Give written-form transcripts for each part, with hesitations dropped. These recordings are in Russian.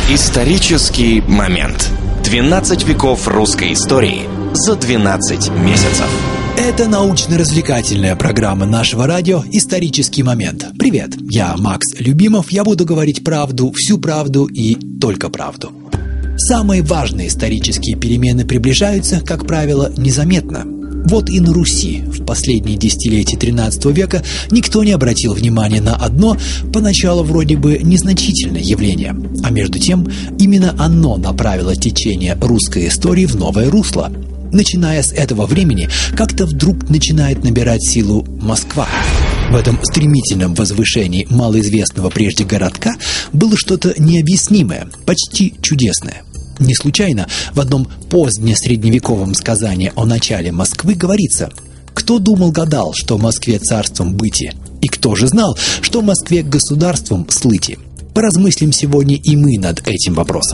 Исторический момент. 12 веков русской истории за 12 месяцев. Это научно-развлекательная программа нашего радио «Исторический момент». Привет, я Макс Любимов, я буду говорить правду, всю правду и только правду. Самые важные исторические перемены приближаются, как правило, незаметно. Вот и на Руси в последние десятилетия XIII века никто не обратил внимания на одно, поначалу вроде бы незначительное явление. А между тем, именно оно направило течение русской истории в новое русло. Начиная с этого времени, как-то вдруг начинает набирать силу Москва. В этом стремительном возвышении малоизвестного прежде городка было что-то необъяснимое, почти чудесное. Не случайно в одном позднесредневековом сказании о начале Москвы говорится: «Кто думал-гадал, что Москве царством быти, и кто же знал, что Москве государством слыти?» Поразмыслим сегодня и мы над этим вопросом.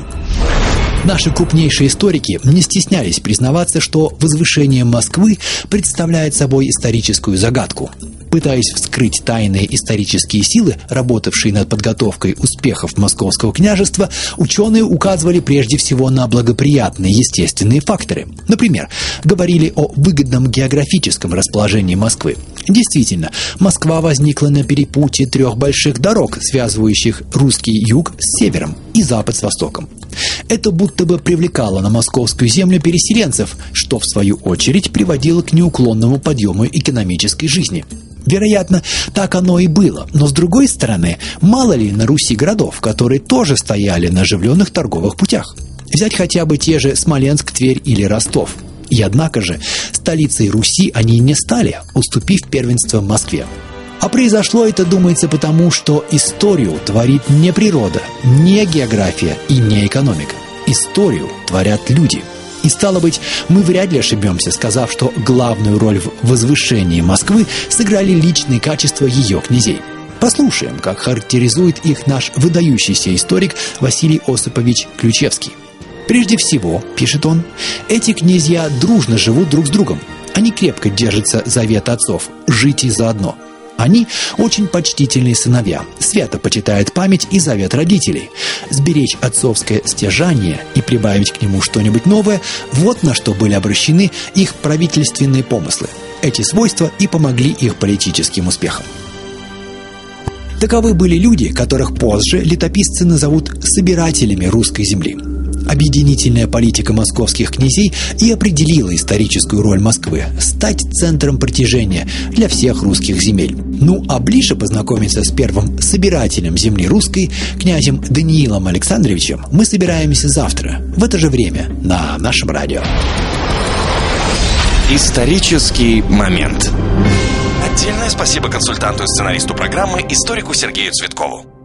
Наши крупнейшие историки не стеснялись признаваться, что возвышение Москвы представляет собой историческую загадку. Пытаясь вскрыть тайные исторические силы, работавшие над подготовкой успехов Московского княжества, ученые указывали прежде всего на благоприятные естественные факторы. Например, говорили о выгодном географическом расположении Москвы. Действительно, Москва возникла на перепутье трех больших дорог, связывающих русский юг с севером и запад с востоком. Это будто бы привлекало на московскую землю переселенцев, что в свою очередь приводило к неуклонному подъему экономической жизни. Вероятно, так оно и было, но с другой стороны, мало ли на Руси городов, которые тоже стояли на оживленных торговых путях. Взять хотя бы те же Смоленск, Тверь или Ростов. И однако же, столицей Руси они не стали, уступив первенство Москве. А произошло это, думается, потому, что историю творит не природа, не география и не экономика. Историю творят люди. И стало быть, мы вряд ли ошибемся, сказав, что главную роль в возвышении Москвы сыграли личные качества ее князей. Послушаем, как характеризует их наш выдающийся историк Василий Осипович Ключевский. «Прежде всего, — пишет он, — эти князья дружно живут друг с другом. Они крепко держатся завета отцов — жить и заодно. Они очень почтительные сыновья, свято почитают память и завет родителей. Сберечь отцовское стяжание и прибавить к нему что-нибудь новое – вот на что были обращены их правительственные помыслы. Эти свойства и помогли их политическим успехам». Таковы были люди, которых позже летописцы назовут собирателями русской земли. Объединительная политика московских князей и определила историческую роль Москвы – стать центром притяжения для всех русских земель. Ну а ближе познакомиться с первым собирателем земли русской, князем Даниилом Александровичем, мы собираемся завтра, в это же время, на нашем радио. Исторический момент. Отдельное спасибо консультанту и сценаристу программы, историку Сергею Цветкову.